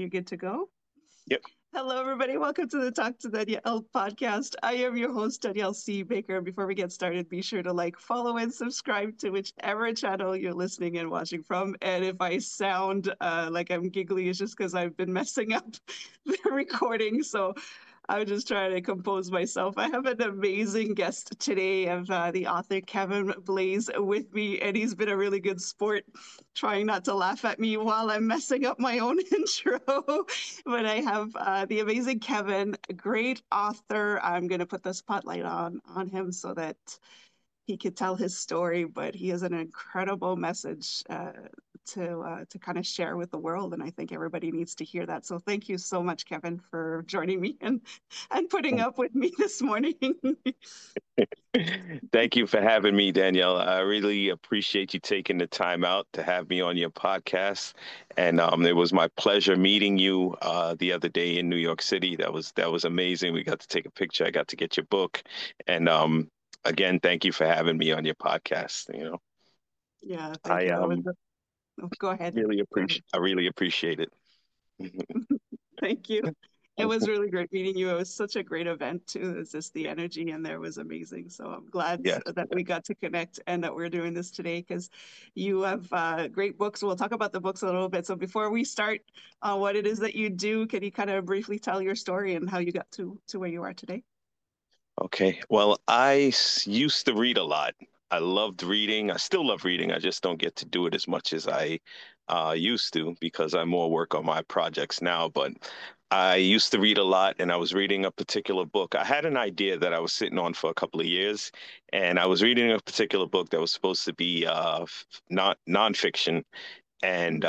you good to go? Yep. Hello, everybody. Welcome to the Talk to Danielle podcast. I am your host, Danielle C. Baker. Before we get started, be sure to like, follow, and subscribe to whichever channel you're listening and watching from. And if I sound like I'm giggly, it's just because I've been messing up the recording. So I'm just trying to compose myself. I have an amazing guest today of the author Kevin Blaze with me, and he's been a really good sport, trying not to laugh at me while I'm messing up my own intro. But I have the amazing Kevin, a great author. I'm going to put the spotlight on him so that he could tell his story, but he has an incredible message to kind of share with the world, and I think everybody needs to hear that. So thank you so much, Kevin, for joining me and putting up with me this morning. Thank you for having me, Danielle. I really appreciate you taking the time out to have me on your podcast. And it was my pleasure meeting you the other day in New York City. That was amazing. We got to take a picture. I got to get your book. And again, thank you for having me on your podcast. Yeah, thank I you. Go ahead. Go ahead. I really appreciate it. Thank you. It was really great meeting you. It was such a great event too. It's just the energy in there was amazing. So I'm glad Yes. that we got to connect and that we're doing this today because you have great books. We'll talk about the books a little bit. So before we start what it is that you do, can you kind of briefly tell your story and how you got to where you are today? Okay. Well, used to read a lot. I loved reading. I still love reading. I just don't get to do it as much as I used to because I more work on my projects now. But I used to read a lot, and I was reading a particular book. I had an idea that I was sitting on for a couple of years, and I was reading a particular book that was supposed to be not nonfiction, and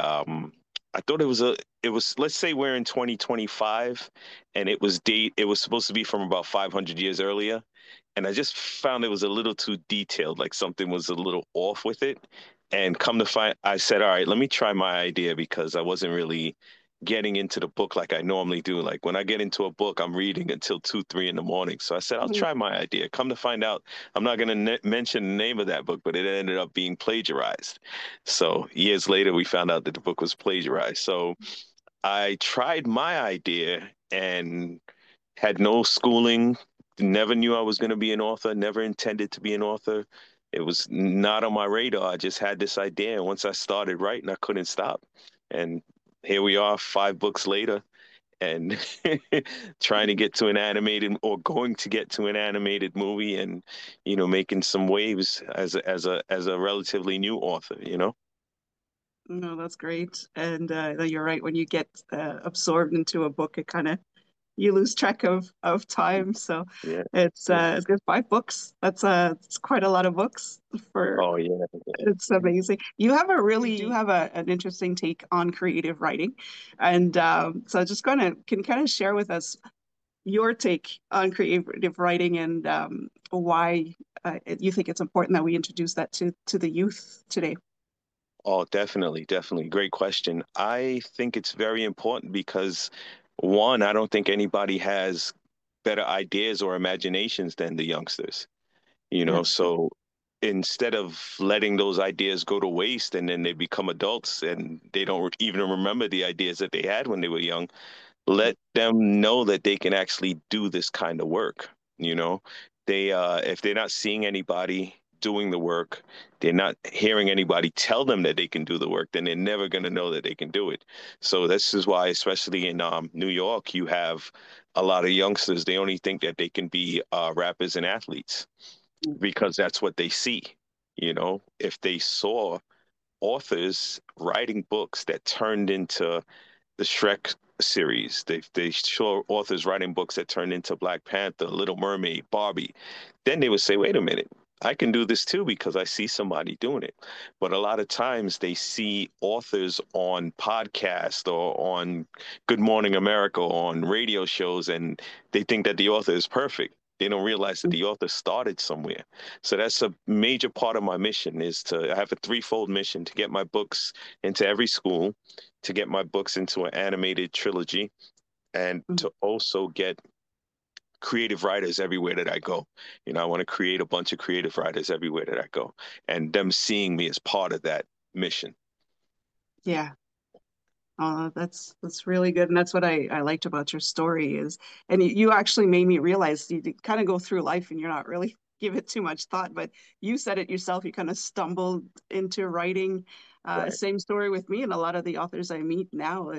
I thought it was, let's say we're in 2025, and it was supposed to be from about 500 years earlier, and I just found it was a little too detailed, like something was a little off with it. And come to find, I said, all right, let me try my idea because I wasn't really getting into the book like I normally do. Like when I get into a book, I'm reading until 2, 3 in the morning. So I said, I'll Mhm. try my idea. Come to find out, I'm not going to mention the name of that book, but it ended up being plagiarized. So years later, we found out that the book was plagiarized. So I tried my idea and had no schooling, never knew I was going to be an author, never intended to be an author. It was not on my radar. I just had this idea. And once I started writing, I couldn't stop. And here we are, 5 books later, and trying to get to an animated or going to get to an animated movie and, making some waves as a relatively new author. No, that's great. And you're right. When you get absorbed into a book, it kind of you lose track of time. So Yeah. Yeah. it's good. 5 books. It's quite a lot of books for. Oh, yeah. It's amazing. You do have an interesting take on creative writing, and so just can kind of share with us your take on creative writing and why you think it's important that we introduce that to the youth today. Oh, definitely, definitely. Great question. I think it's very important because, one, I don't think anybody has better ideas or imaginations than the youngsters, Yeah. so instead of letting those ideas go to waste and then they become adults and they don't even remember the ideas that they had when they were young, let them know that they can actually do this kind of work. You know, they if they're not seeing anybody doing the work, they're not hearing anybody tell them that they can do the work, then they're never going to know that they can do it. So this is why, especially in New York, you have a lot of youngsters. They only think that they can be rappers and athletes because that's what they see. If they saw authors writing books that turned into the Shrek series. They show authors writing books that turned into Black Panther, Little Mermaid, Barbie. Then they would say, wait a minute, I can do this too because I see somebody doing it. But a lot of times they see authors on podcasts or on Good Morning America or on radio shows and they think that the author is perfect. They don't realize that the author started somewhere. So that's a major part of my mission is I have a threefold mission to get my books into every school, to get my books into an animated trilogy, and to also get creative writers everywhere that I go. I want to create a bunch of creative writers everywhere that I go, and them seeing me as part of that mission. Yeah. That's really good, and that's what I liked about your story is, and you actually made me realize you kind of go through life and you're not really give it too much thought, but you said it yourself. You kind of stumbled into writing. Right. Same story with me and a lot of the authors I meet now.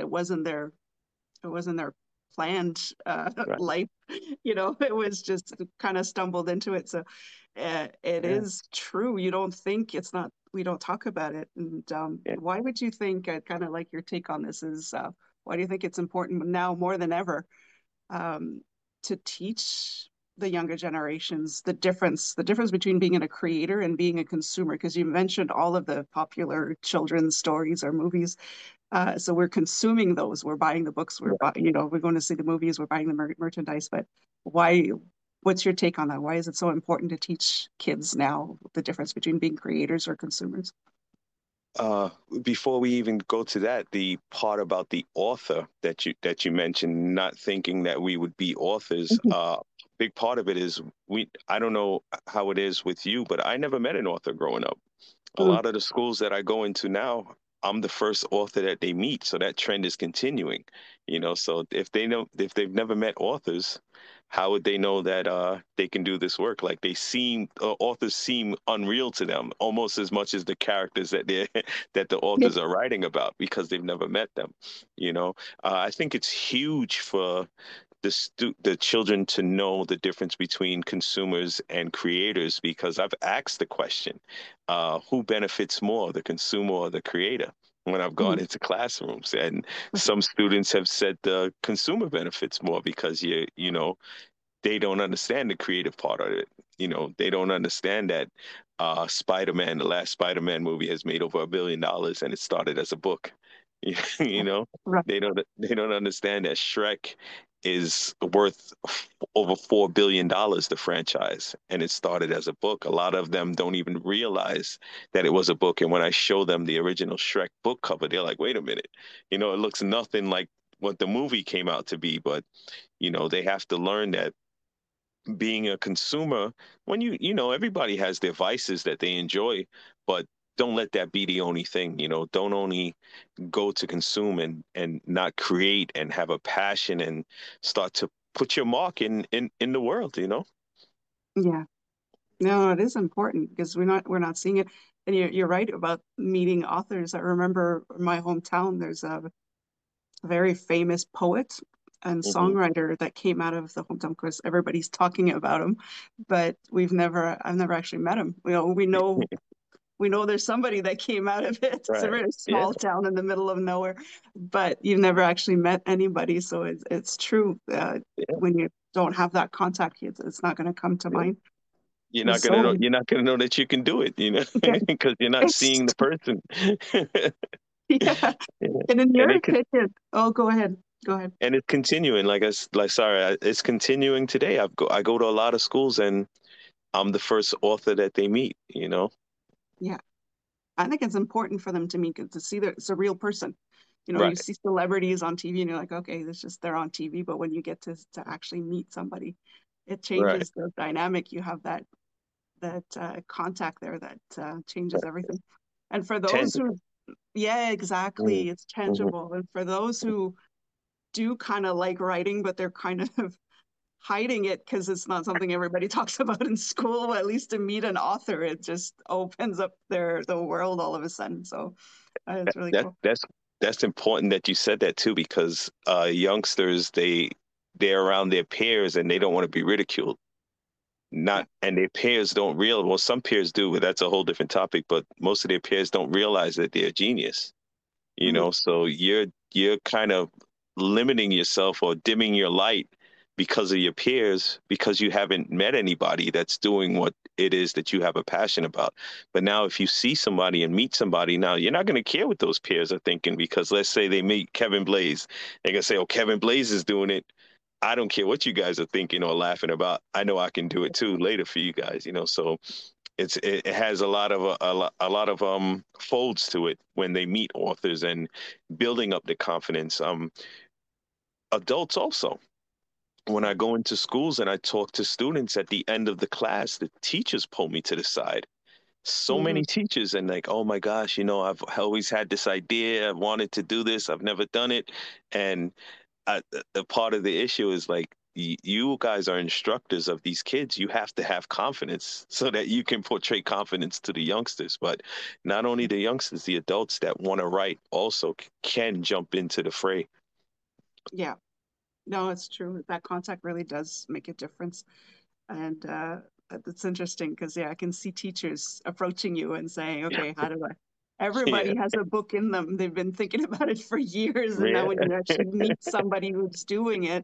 It wasn't their planned Right. life. It was just kind of stumbled into it. So it Yeah. is true. You don't think it's not, we don't talk about it. And Yeah. why would you think, kind of like your take on this is, why do you think it's important now more than ever um, to teach the younger generations the difference between being a creator and being a consumer? Because you mentioned all of the popular children's stories or movies, so we're consuming those. We're buying the books. Right. We're going to see the movies. We're buying the merchandise. But why? What's your take on that? Why is it so important to teach kids now the difference between being creators or consumers? Uh, Before we even go to that, the part about the author that you mentioned, not thinking that we would be authors, Mhm. big part of it is I don't know how it is with you, but I never met an author growing up. A Mm, lot of the schools that I go into now, I'm the first author that they meet, so that trend is continuing. So if they've never met authors, how would they know that they can do this work? Like authors seem unreal to them almost as much as the characters that the yeah, authors are writing about because they've never met them. You know, I think it's huge for the children to know the difference between consumers and creators because I've asked the question, who benefits more, the consumer or the creator? When I've gone mhm, into classrooms, and some students have said the consumer benefits more because they don't understand the creative part of it. They don't understand that Spider-Man, the last Spider-Man movie, has made over $1 billion, and it started as a book. you know, right. they don't understand that Shrek is worth over $4 billion, the franchise, and it started as a book. A lot of them don't even realize that it was a book, and when I show them the original Shrek book cover, they're like, "Wait a minute, it looks nothing like what the movie came out to be." But they have to learn that being a consumer, when everybody has their vices that they enjoy, but don't let that be the only thing. Don't only go to consume and not create and have a passion and start to put your mark in the world. Yeah. No, it is important because we're not seeing it. And you're right about meeting authors. I remember in my hometown, there's a very famous poet and Hmm. songwriter that came out of the hometown. Of course, everybody's talking about him, but I've never actually met him. We know there's somebody that came out of it. It's a Right. very Yeah. small town in the middle of nowhere, but you've never actually met anybody. So it's true. Yeah. When you don't have that contact, it's not going to come to Yeah. mind. You're not gonna know. So You're not gonna know that you can do it. yeah, Because you're not it's seeing the person. yeah. Yeah. And in And your it could, opinion, oh, go ahead. Go ahead. and it's continuing. It's continuing today. I go to a lot of schools, and I'm the first author that they meet. Yeah. I think it's important for them to meet to see that it's a real person. You Right. see celebrities on TV and you're like, okay, it's just they're on TV. But when you get to actually meet somebody, it Right. changes the dynamic. You have that contact there that changes everything. And for those Tangible. who, yeah, Mm. exactly, it's Hmm. tangible. And for those who do kind of like writing, but they're kind of hiding it because it's not something everybody talks about in school. At least to meet an author, it just opens up the world all of a sudden. So it's really That cool. that's important that you said that too, because youngsters they're around their peers and they don't want to be ridiculed. Yeah. Not and their peers don't real well, some peers do, but that's a whole different topic. But most of their peers don't realize that they're a genius. Mhm. So you're kind of limiting yourself or dimming your light because of your peers because you haven't met anybody that's doing what it is that you have a passion about. But now if you see somebody and meet somebody, now you're not going to care what those peers are thinking, because let's say they meet Kevin Blaze, they're going to say, oh, Kevin Blaze is doing it, I don't care what you guys are thinking or laughing about, I know I can do it too later for you guys. So it has a lot of folds to it when they meet authors and building up the confidence. Adults also, when Yeah. I go into schools and I talk to students at the end of the class, the teachers pull me to the side, so Hmm. many teachers and like, oh my gosh, I've always had this idea. I wanted to do this. I've never done it. And a part of the issue is like, you guys are instructors of these kids. You have to have confidence so that you can portray confidence to the youngsters. But not only the youngsters, the adults that want to write also can jump into the fray. Yeah, no, it's true. That contact really does make a difference. And it's interesting because, yeah, I can see teachers approaching you and saying, okay, how do I? Yeah, Everybody has a book in them. They've been thinking about it for years. And now yeah, when you actually meet somebody who's doing it,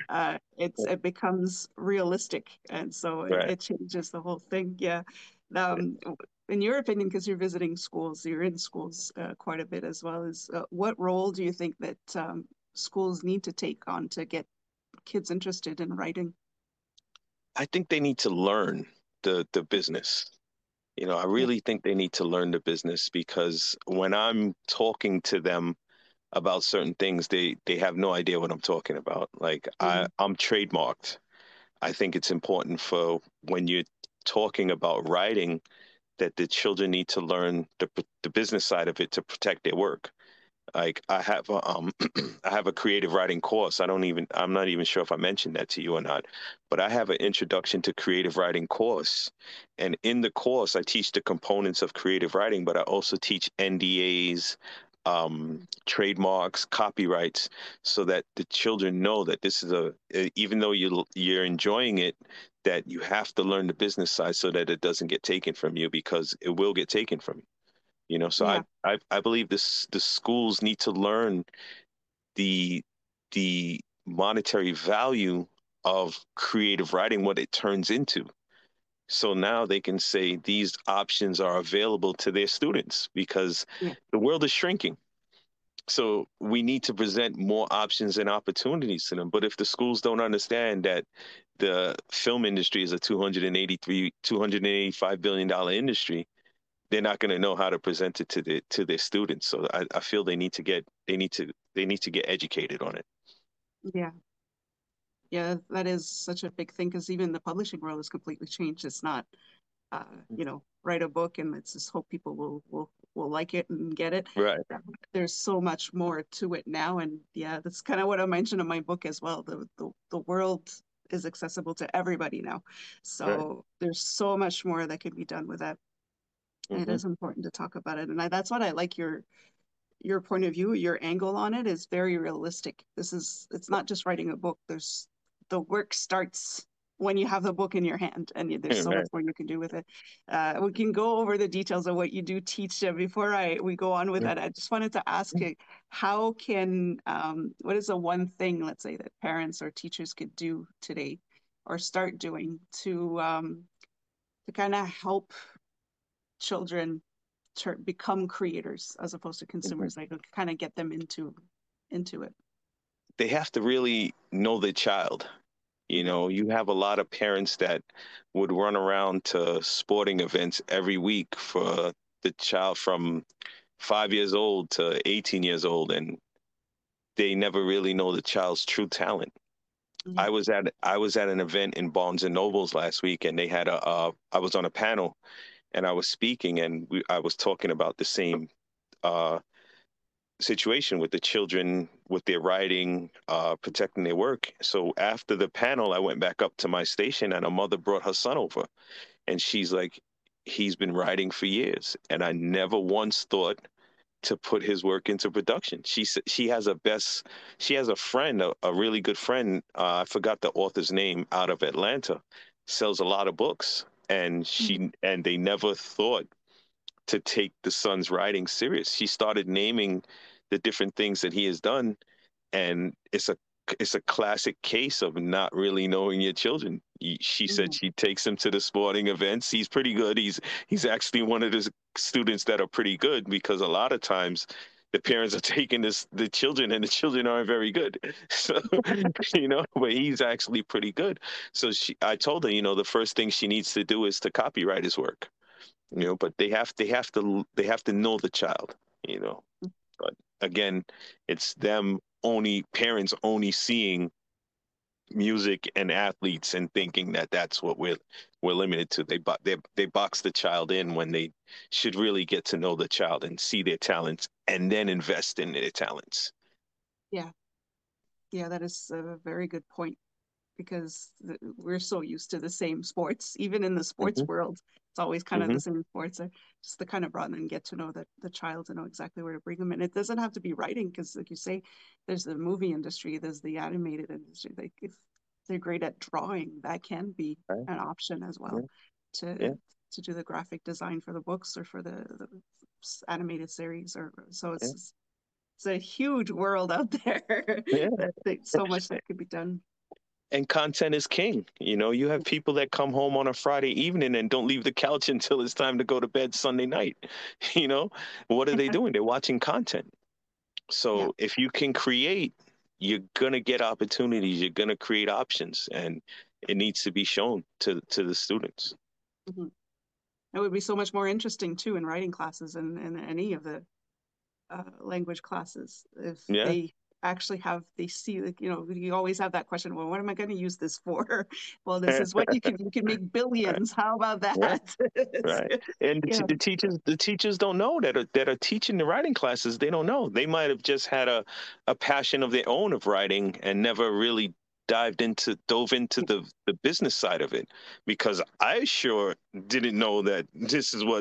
it becomes realistic. And so right. it changes the whole thing. Yeah. Um, in your opinion, because you're visiting schools, you're in schools quite a bit as well, is what role do you think that schools need to take on to get kids interested in writing? I think they need to learn the business. I Yeah. really think they need to learn the business because when I'm talking to them about certain things, they have no idea what I'm talking about. Like Mhm. I'm trademarked. I think it's important for when you're talking about writing that the children need to learn the business side of it to protect their work. Like I have I have a creative writing course. I'm not even sure if I mentioned that to you or not, but I have an introduction to creative writing course. And in the course I teach the components of creative writing, but I also teach NDAs, trademarks, copyrights, so that the children know that this is even though you're enjoying it, that you have to learn the business side so that it doesn't get taken from you because it will get taken from you. So Yeah. I believe the schools need to learn the the monetary value of creative writing, what it turns into. So now they can say these options are available to their students because Yeah. the world is shrinking. So we need to present more options and opportunities to them. But if the schools don't understand that the film industry is a 285 billion dollar industry, they're not going to know how to present it to their students. So I feel they need to get educated on it. Yeah. Yeah. That is such a big thing because even the publishing world has completely changed. It's not, write a book and let's just hope people will like it and get it. Right. There's so much more to it now, and yeah, that's kind of what I mentioned in my book as well. The world is accessible to everybody now, Right. so there's so much more that can be done with that. And it Hmm. is important to talk about it, and that's what I like your point of view, your angle on it is very realistic. It's not just writing a book. The work starts when you have the book in your hand, and there's so much Right. more you can do with it. We can go over the details of what you do teach. Before we go on with that, I just wanted to ask you, how can what is the one thing, let's say, that parents or teachers could do today or start doing to kind of help children become creators as opposed to Mhm. consumers, like kind of get them into it. They have to really know their child. Mhm. You have a lot of parents that would run around to sporting events every week for the child from 5 years old to 18 years old, and they never really know the child's true talent. Yeah. I was at an event in Barnes and Nobles last week, and they had I was on a panel, and I was speaking, and I was talking about the same uh, situation with the children with their writing, protecting their work. So after the panel, I went back up to my station, and a mother brought her son over, and she's like, "He's been writing for years, and I never once thought to put his work into production." She has a friend, a really good friend. I forgot the author's name, out of Atlanta, sells a lot of books, and Mhm. they never thought to take the son's writing serious. She started naming the different things that he has done, and it's a classic case of not really knowing your children. She said Mhm. she takes him to the sporting events. He's pretty good. He's actually one of the students that are pretty good because a lot of times the parents are taking the children and the children aren't very good. So, but he's actually pretty good. So I told her, the first thing she needs to do is to copyright his work. But they have to know the child. You know, but again, it's them only parents only seeing music and athletes and thinking that that's what we're limited to. They box the child in when they should really get to know the child and see their talents and then invest in their talents. Yeah. Yeah, that is a very good point because we're so used to the same sports, even in the sports Hmm. world. It's always kind of Hmm. the same sports. Just to kind of broaden and get to know the child to know exactly where to bring them in. It doesn't have to be writing because, like you say, there's the movie industry, there's the animated industry. Like if they're great at drawing, that can be Right. an option as well Yeah. to Yeah. to do the graphic design for the books or for the animated series. Or so Yeah. it's a huge world out there. Yeah. That so much that could be done. And content is king. You have people that come home on a Friday evening and don't leave the couch until it's time to go to bed Sunday night. You know, what are they doing? They're watching content. Yeah. So if you can create, you're gonna get opportunities. You're gonna create options, and it needs to be shown to the students. Mm-hmm. It would be so much more interesting too in writing classes and any of the language classes if Yeah. they actually have they see like you always have that question, well, what am I going to use this for? Well, this is what you can make Right. billions. How about Yeah. that? Right. And Yeah. the teachers don't know that are teaching the writing classes. They don't know. They might have just had a passion of their own of writing and never really dove into the business side of it, because I sure didn't know that this is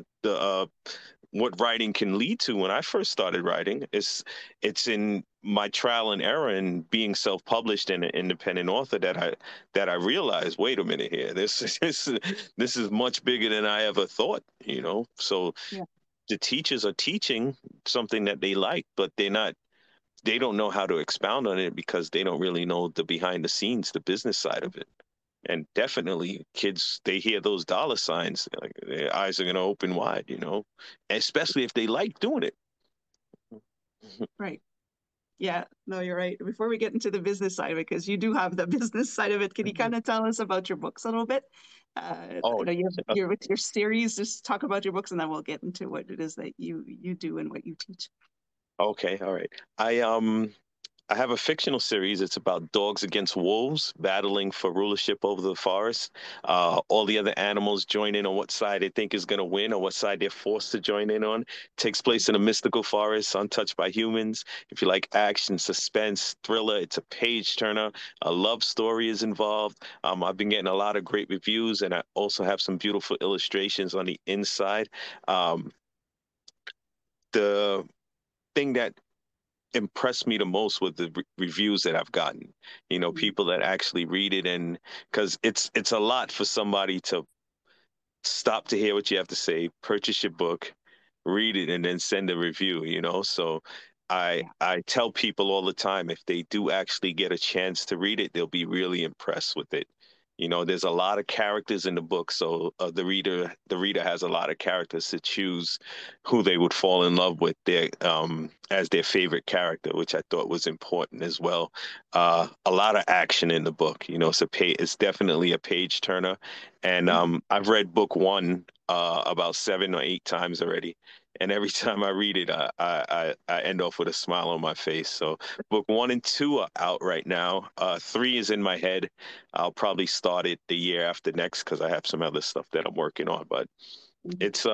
what writing can lead to. When I first started writing, it's in my trial and error and being self-published and an independent author that I realized, wait a minute here, this is much bigger than I ever thought. So Yeah. the teachers are teaching something that they like, but they don't know how to expound on it because they don't really know the behind the scenes, the business side of it. And definitely kids, they hear those dollar signs, like their eyes are going to open wide, especially if they like doing it. Right. Yeah, no, you're right. Before we get into the business side of it, because you do have the business side of it, can you kind of tell us about your books a little bit? I Oh, know you're with your series. Just talk about your books, and then we'll get into what it is that you do and what you teach. okay, all right. I have a fictional series. It's about dogs against wolves battling for rulership over the forest. All the other animals join in on what side they think is going to win or what side they're forced to join in on. Takes place in a mystical forest untouched by humans. If you like action, suspense, thriller, it's a page turner. A love story is involved. I've been getting a lot of great reviews, and I also have some beautiful illustrations on the inside. Um, the thing that impressed me the most with the reviews that I've gotten. Mhm. People that actually read it, and because it's a lot for somebody to stop to hear what you have to say, purchase your book, read it, and then send a review. So I Yeah. I tell people all the time, if they do actually get a chance to read it, they'll be really impressed with it. There's a lot of characters in the book, so the reader has a lot of characters to choose who they would fall in love with their as their favorite character, which I thought was important as well. A lot of action in the book. It's definitely a page turner, and Mhm. I've read book one about 7 or 8 times already. And every time I read it, I end off with a smile on my face. So book one and two are out right now. Three is in my head. I'll probably start it the year after next because I have some other stuff that I'm working on. But Mhm. it's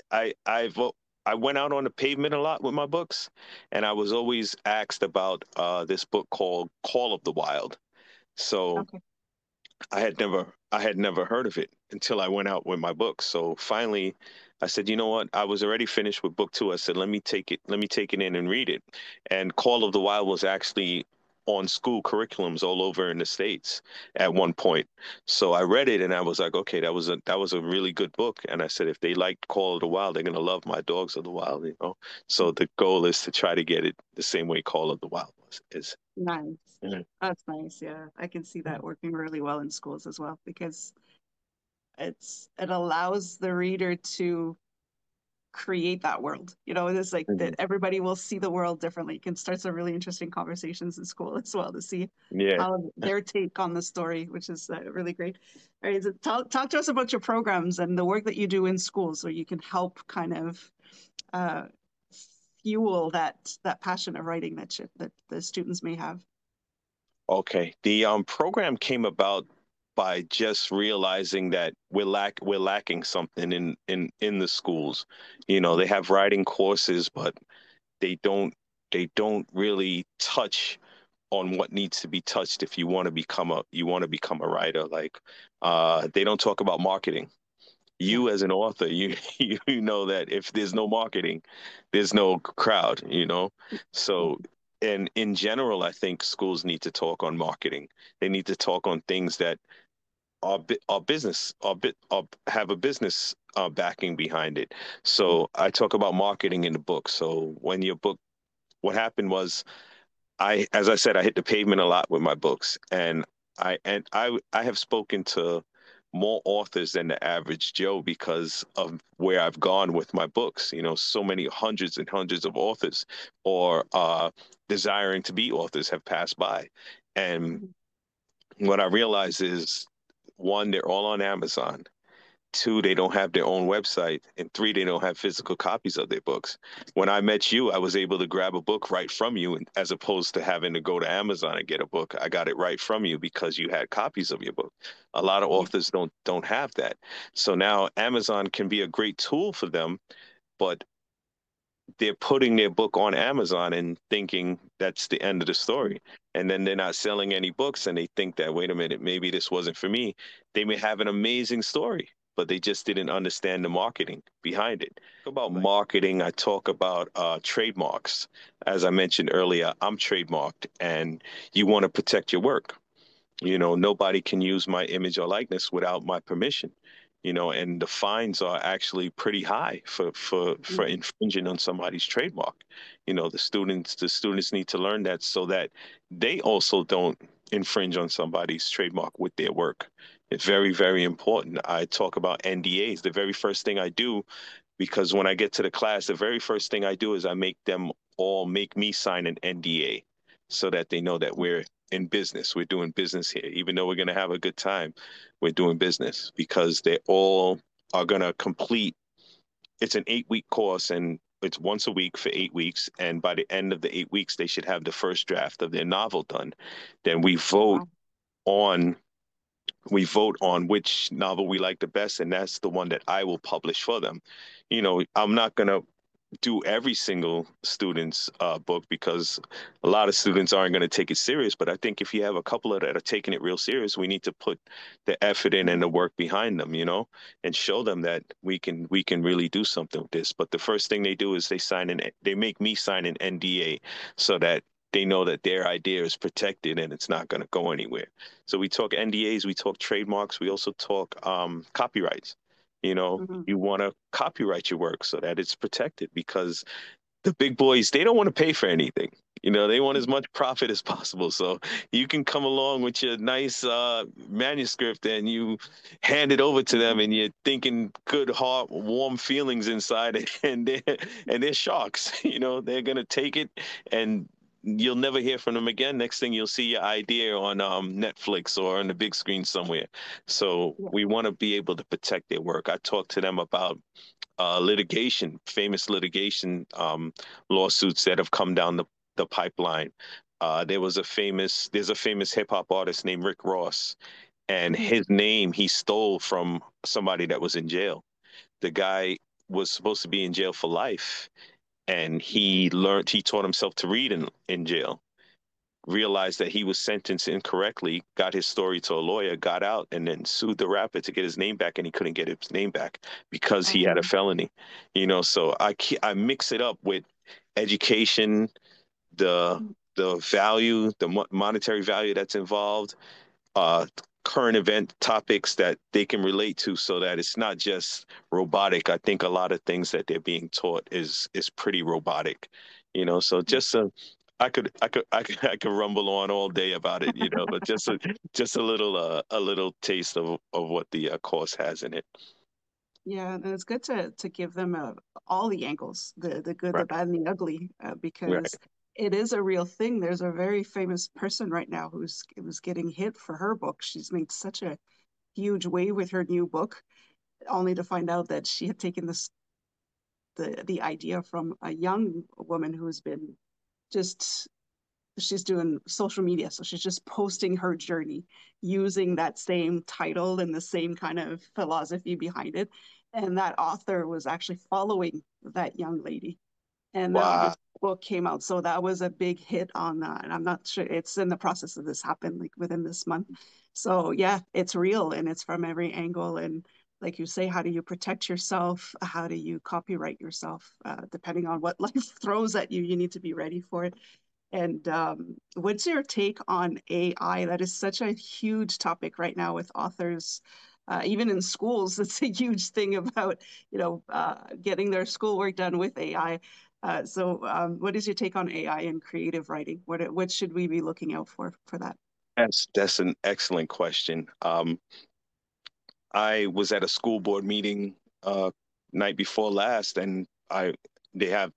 I went out on the pavement a lot with my books, and I was always asked about this book called Call of the Wild. So Okay. I had never heard of it until I went out with my book. So finally I said, you know what? I was already finished with book two. I said, let me take it in and read it. And Call of the Wild was actually on school curriculums all over in the States at one point. So I read it and I was like, okay, that was a really good book. And I said, if they liked Call of the Wild, they're gonna love my Dogs of the Wild. So the goal is to try to get it the same way Call of the Wild was is. Nice. Yeah. That's nice. Yeah, I can see that working really well in schools as well because it allows the reader to create that world. It's like that Mhm. everybody will see the world differently. It can start some really interesting conversations in school as well to see Yeah. how their take on the story, which is really great. All right, so talk to us about your programs and the work that you do in schools, so you can help kind of uh, fuel that passion of writing that the students may have. Okay. The program came about by just realizing that we're lacking something in the schools. You know, they have writing courses, but they don't they don't really touch on what needs to be touched if you want to become a writer. Like they don't talk about marketing. Yeah. You as an author, you know that if there's no marketing, there's no crowd, you know. Yeah. So, and in general, I think schools need to talk on marketing. They need to talk on things that are business, are have a business backing behind it. So I talk about marketing in the book. So when your book, what happened was as I said, I hit the pavement a lot with my books, and I have spoken to more authors than the average Joe because of where I've gone with my books. You know, so many hundreds and hundreds of authors or desiring to be authors have passed by, and Mhm. what I realize is one, they're all on Amazon. Two, they don't have their own website. And three, they don't have physical copies of their books. When I met you, I was able to grab a book right from you, as opposed to having to go to Amazon and get a book. I got it right from you because you had copies of your book. A lot of Yeah. authors don't have that. So now Amazon can be a great tool for them, but they're putting their book on Amazon and thinking that's the end of the story. And then they're not selling any books and they think that, wait a minute, maybe this wasn't for me. They may have an amazing story, but they just didn't understand the marketing behind it. About marketing, I talk about trademarks. As I mentioned earlier, I'm trademarked and you want to protect your work. You know, nobody can use my image or likeness without my permission. You know, and the fines are actually pretty high for Mhm. infringing on somebody's trademark. You know, the students need to learn that so that they also don't infringe on somebody's trademark with their work. It's very, very important. I talk about NDAs. The very first thing I do, because when I get to the class, the very first thing I do is I make them all make me sign an NDA so that they know that we're in business. We're doing business here. Even though we're going to have a good time, we're doing business because they all are going to complete. It's an 8 week course and it's once a week for 8 weeks. And by the end of the 8 weeks, they should have the first draft of their novel done. Then Wow. on we vote on which novel we like the best, and that's the one that I will publish for them. You know, I'm not going to do every single student's book because a lot of students aren't going to take it serious. But I think if you have a couple of that are taking it real serious, we need to put the effort in and the work behind them, you know, and show them that we can really do something with this. But the first thing they do is they make me sign an NDA so that they know that their idea is protected and it's not going to go anywhere. So we talk NDAs, we talk trademarks, we also talk copyrights. You know, Mhm. you want to copyright your work so that it's protected because the big boys, they don't want to pay for anything. You know, they want as much profit as possible. So you can come along with your nice manuscript and you hand it over to them and you're thinking good, heart, warm feelings inside and they're sharks. You know, they're going to take it and you'll never hear from them again. Next thing you'll see your idea on Netflix or on the big screen somewhere. So Yeah. we want to be able to protect their work. I talk to them about litigation, famous litigation lawsuits that have come down the pipeline. There's a famous hip hop artist named Rick Ross, and Mhm. his name he stole from somebody that was in jail. The guy was supposed to be in jail for life, and he taught himself to read in jail, realized that he was sentenced incorrectly, got his story to a lawyer, got out, and then sued the rapper to get his name back, and he couldn't get his name back because he had a Um, felony. You know, so I mix it up with education, the the value, the monetary value that's involved, uh, current event topics that they can relate to, so that it's not just robotic. I think a lot of things that they're being taught is pretty robotic, you know. So just I could rumble on all day about it, you know, but just a little taste of what the course has in it. yeah, and it's good to give them all the angles, the good, the Right, bad, and the ugly, right. because it is a real thing. There's a very famous person right now who's getting hit for her book. She's made such a huge wave with her new book, only to find out that she had taken the idea from a young woman who's been just she's doing social media. So she's just posting her journey using that same title and the same kind of philosophy behind it. And that author was actually following that young lady. And now Wow. this book came out. So that was a big hit on that. And I'm not sure it's in the process of this happened like within this month. So yeah, it's real and it's from every angle. And like you say, how do you protect yourself? How do you copyright yourself? Depending on what life throws at you, you need to be ready for it. And what's your take on AI? That is such a huge topic right now with authors. Even in schools, it's a huge thing about, getting their schoolwork done with AI. What is your take on AI and creative writing? What should we be looking out for that? That's an excellent question. I was at a school board meeting night before last, and I they have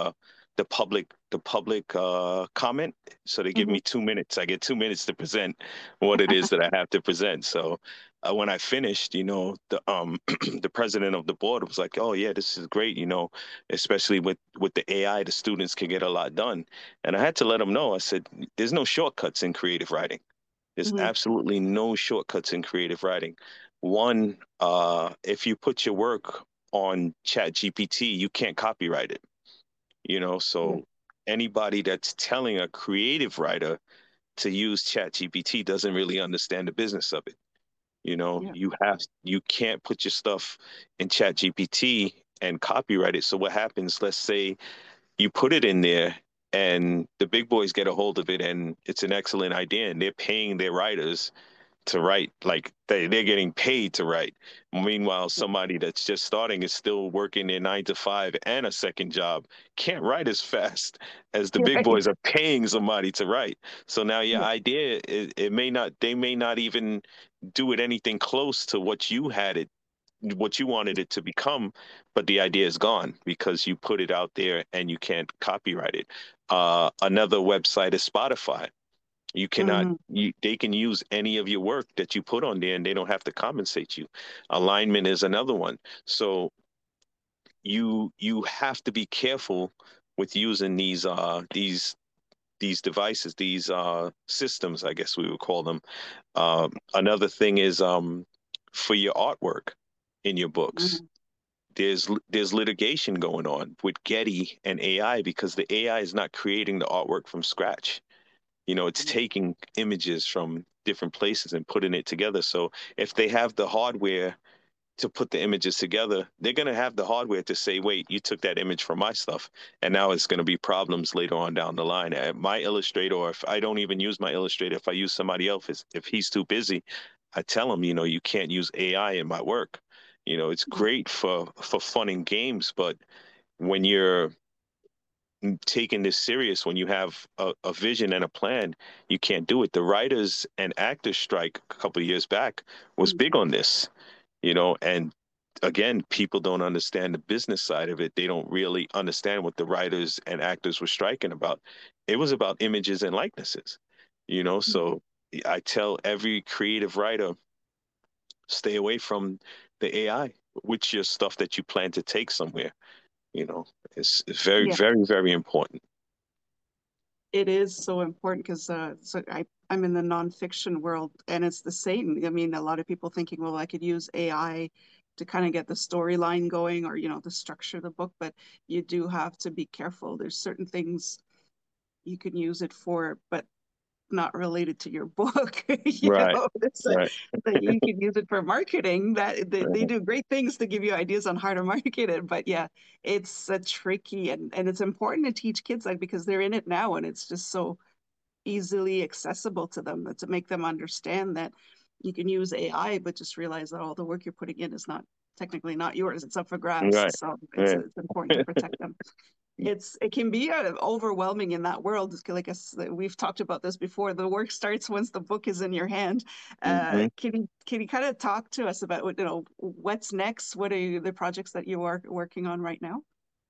the public comment. So they give Hmm. me 2 minutes. I get 2 minutes to present what it is that I have to present. So when I finished, the the president of the board was like, "Oh yeah, this is great. Especially with the AI, the students can get a lot done." And I had to let them know. I said, "There's no shortcuts in creative writing. There's Hmm. absolutely no shortcuts in creative writing. One, if you put your work on Chat GPT, you can't copyright it. Yeah, So anybody that's telling a creative writer to use Chat GPT doesn't really understand the business of it. yeah, You can't put your stuff in Chat GPT and copyright it. So what happens, let's say you put it in there and the big boys get a hold of it and it's an excellent idea and they're paying their writers to write, like they're getting paid to write. Meanwhile, somebody that's just starting is still working their 9 to 5 and a second job, can't write as fast as the big right. boys are paying somebody to write. So now your Yeah, idea, it may not, they may not even do it anything close to what you wanted it to become, but the idea is gone because you put it out there and you can't copyright it. Another website is Spotify. You cannot, hmm, they can use any of your work that you put on there and they don't have to compensate you. Alignment is another one. So you have to be careful with using these devices, these systems, I guess we would call them. Another thing is for your artwork in your books. hmm, There's litigation going on with Getty and AI because the AI is not creating the artwork from scratch. It's taking images from different places and putting it together. So if they have the hardware to put the images together, they're going to have the hardware to say, wait, you took that image from my stuff. And now it's going to be problems later on down the line. My Illustrator, or if I don't even use my Illustrator, if I use somebody else, if he's too busy, I tell him, you can't use AI in my work. It's great for fun and games, but when you're taking this serious, when you have a vision and a plan, you can't do it. The writers and actors strike a couple of years back was hmm, big on this, and again, people don't understand the business side of it. They don't really understand what the writers and actors were striking about. It was about images and likenesses, so I tell every creative writer, stay away from the AI, which your stuff that you plan to take somewhere, you know, it's very, yeah. very, very important. It is so important because I'm in the nonfiction world and it's the same. I mean, a lot of people thinking, well, I could use AI to kind of get the storyline going or, the structure of the book, but you do have to be careful. There's certain things you can use it for, but not related to your book. Right, It's like right, that you can use it for marketing. That they right. do great things to give you ideas on how to market it. But yeah, it's a tricky and it's important to teach kids like because they're in it now and it's just so easily accessible to them to make them understand that you can use AI, but just realize that all the work you're putting in is not technically not yours. It's up for grabs. Right, So right. it's important to protect them. It can be overwhelming in that world. Like we've talked about this before. The work starts once the book is in your hand. Hmm. Can you kind of talk to us about what's next? What are the projects that you are working on right now?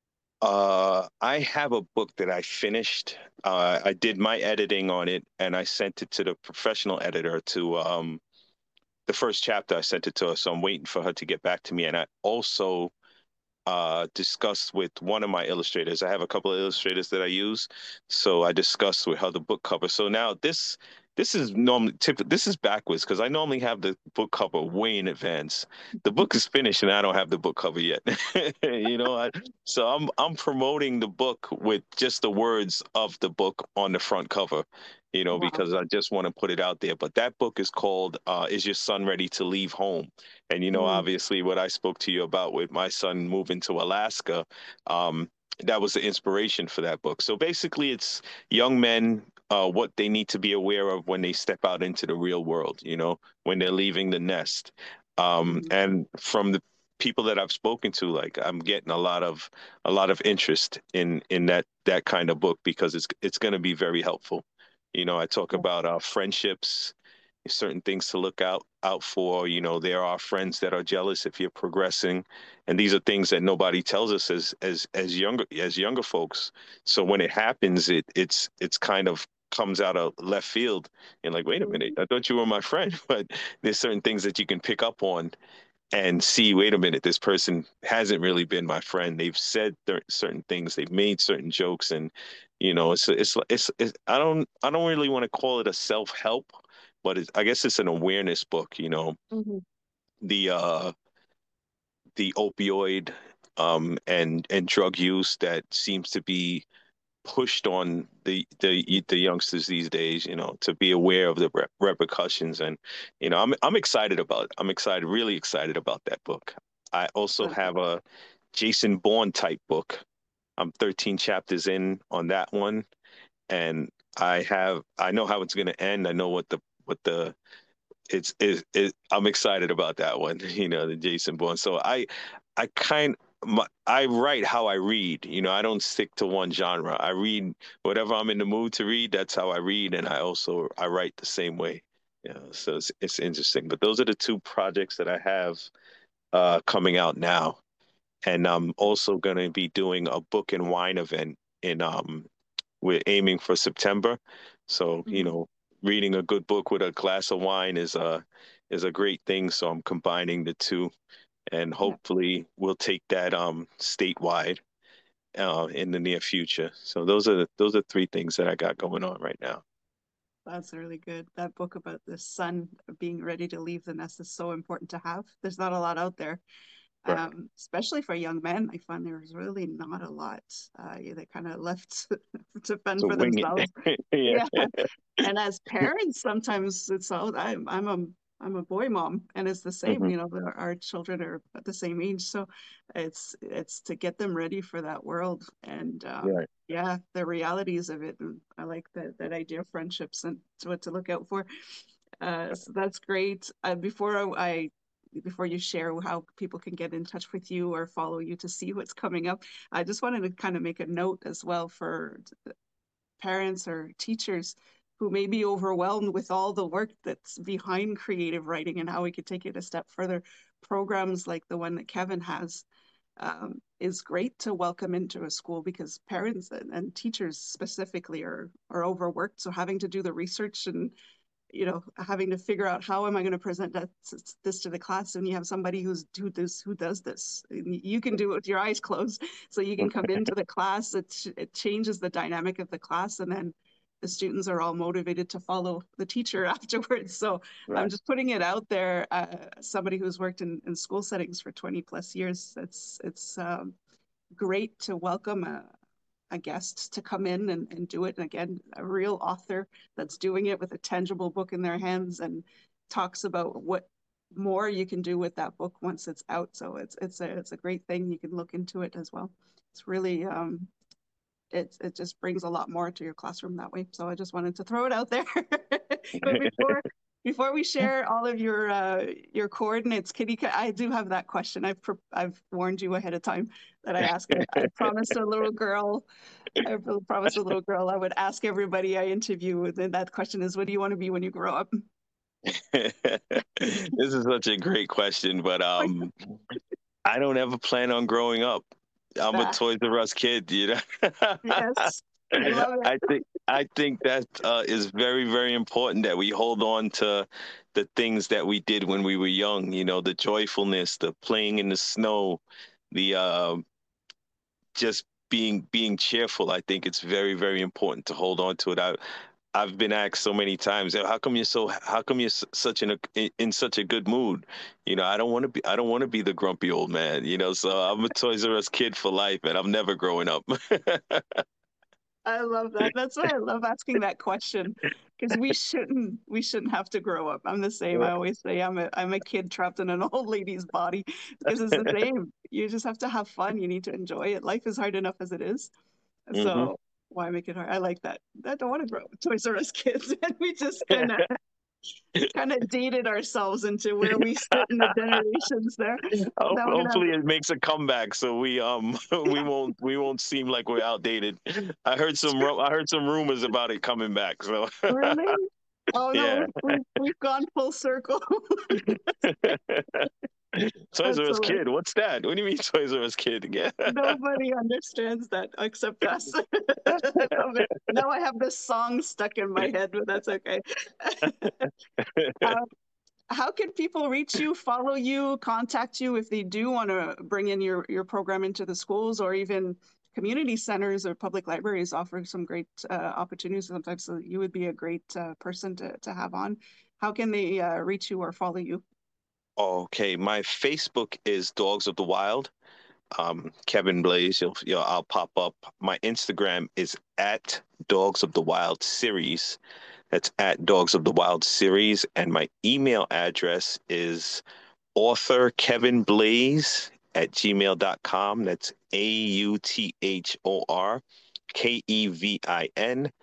I have a book that I finished. I did my editing on it and I sent it to the professional editor to the first chapter I sent it to her. So I'm waiting for her to get back to me. And I also discussed with one of my illustrators. I have a couple of illustrators that I use, so I discussed with her the book cover. So now this is normally this is backwards because I normally have the book cover way in advance. The book is finished and I don't have the book cover yet. So I'm promoting the book with just the words of the book on the front cover. Wow. Because I just want to put it out there. But that book is called "Is Your Son Ready to Leave Home?" And Mm, obviously, what I spoke to you about with my son moving to Alaska, that was the inspiration for that book. So basically, it's young men, what they need to be aware of when they step out into the real world. When they're leaving the nest. mm, And from the people that I've spoken to, like I'm getting a lot of interest in that kind of book because it's going to be very helpful. I talk yeah. about friendships, certain things to look out for. There are friends that are jealous if you're progressing, and these are things that nobody tells us as younger folks. So when it happens, it's kind of comes out of left field and like, wait a minute, Mhm. I thought you were my friend. But there's certain things that you can pick up on and see, wait a minute, this person hasn't really been my friend. They've said certain things, they've made certain jokes, and it's I don't really want to call it a self-help, but I guess it's an awareness book. Mhm. The opioid and drug use that seems to be pushed on the youngsters these days, to be aware of the repercussions. And I'm excited I'm excited, really excited about that book. I also That's have a Jason Bourne type book. I'm 13 chapters in on that one, and I know how it's going to end. I know what the I'm excited about that one. The Jason Bourne. So I kind I write how I read. I don't stick to one genre. I read whatever I'm in the mood to read. That's how I read, and I write the same way. So it's interesting. But those are the two projects that I have coming out now, and I'm also going to be doing a book and wine event in we're aiming for September. So, mhm. reading a good book with a glass of wine is a great thing. So I'm combining the two, and Yeah, hopefully we'll take that statewide in the near future. So those are three things that I got going on right now. that's really good. That book about the son being ready to leave the nest is so important to have. There's not a lot out there, Right. especially for young men. I find there's really not a lot. They kind of left to fend So for wing themselves. it. Yeah. Yeah, and as parents, sometimes it's all I'm a boy mom, and it's the same. Hmm. Our children are at the same age, so it's to get them ready for that world, and Right. yeah, the realities of it. And I like that idea of friendships and what to look out for. So that's great. Before you share how people can get in touch with you or follow you to see what's coming up, I just wanted to kind of make a note as well for parents or teachers who may be overwhelmed with all the work that's behind creative writing and how we could take it a step further. Programs like the one that Kevin has is great to welcome into a school because parents and teachers specifically are overworked. So having to do the research and having to figure out how am I going to present this to the class, and you have somebody who does this. You can do it with your eyes closed, so you can come into the class. It changes the dynamic of the class, and then the students are all motivated to follow the teacher afterwards. So I'm Right. just putting it out there. Somebody who's worked in school settings for 20 plus years, it's great to welcome a guest to come in and do it. And again, a real author that's doing it with a tangible book in their hands and talks about what more you can do with that book once it's out. So it's a great thing. You can look into it as well. It's really it just brings a lot more to your classroom that way. So I just wanted to throw it out there. But before we share all of your coordinates, Kitty, I do have that question. I've warned you ahead of time that I ask it. I promised a little girl. I promised a little girl I would ask everybody I interview. And that question is, what do you want to be when you grow up? This is such a great question, but I don't ever plan on growing up. I'm a Ah, Toys R Us kid, yes, I love it. I think that is very, very important that we hold on to the things that we did when we were young. The joyfulness, the playing in the snow, the just being cheerful. I think it's very, very important to hold on to it. I've been asked so many times, how come you're such in such a good mood? I don't want to be the grumpy old man, so I'm a Toys R Us kid for life and I'm never growing up. I love that. That's why I love asking that question, because we shouldn't have to grow up. I'm the same. I always say I'm a kid trapped in an old lady's body, because it's the same. You just have to have fun. You need to enjoy it. Life is hard enough as it is. Hmm. So why make it hard? I like that. I don't want to grow up with Toys R Us kids, and we just kind of dated ourselves into where we sit in the generations there. Now we're gonna have Hopefully it makes a comeback so we we won't seem like we're outdated. I heard some rumors about it coming back. So really. Oh no, yeah. we've gone full circle. Toys That's R Us hilarious. kid, what's that? What do you mean Toys R Us kid? Yeah. Nobody understands that except us. I love it. Now I have this song stuck in my head, but that's okay. Um, how can people reach you, follow you, contact you if they do want to bring in your program into the schools, or even community centers or public libraries offer some great opportunities sometimes, so you would be a great person to have on. How can they reach you or follow you? Okay, my Facebook is Dogs of the Wild. Kevin Blaze, I'll pop up. My Instagram is at Dogs of the Wild Series. That's at Dogs of the Wild Series. And my email address is author Kevin Blaze at gmail.com. That's AUTHOR KEVIN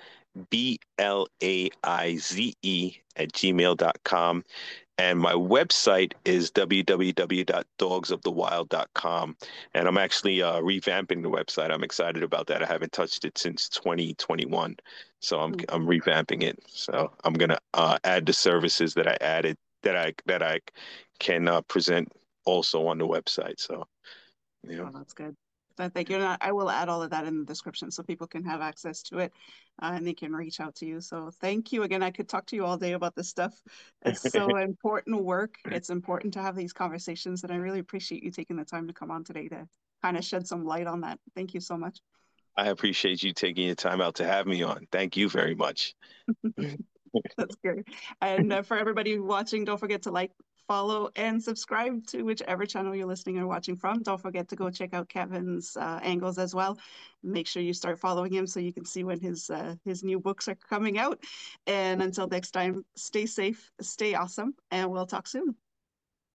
BLAIZE at gmail.com. And my website is www.dogsofthewild.com. And I'm actually revamping the website. I'm excited about that. I haven't touched it since 2021. So I'm revamping it. So I'm gonna add the services that I added that I can present also on the website. So yeah. Oh, that's good. Thank you. And I will add all of that in the description so people can have access to it and they can reach out to you. So thank you again. I could talk to you all day about this stuff. It's so important work. It's important to have these conversations. And I really appreciate you taking the time to come on today to kind of shed some light on that. Thank you so much. I appreciate you taking your time out to have me on. Thank you very much. That's great. And for everybody watching, don't forget to like, follow, and subscribe to whichever channel you're listening or watching from. Don't forget to go check out Kevin's angles as well. Make sure you start following him so you can see when his new books are coming out. And until next time, stay safe, stay awesome, and we'll talk soon.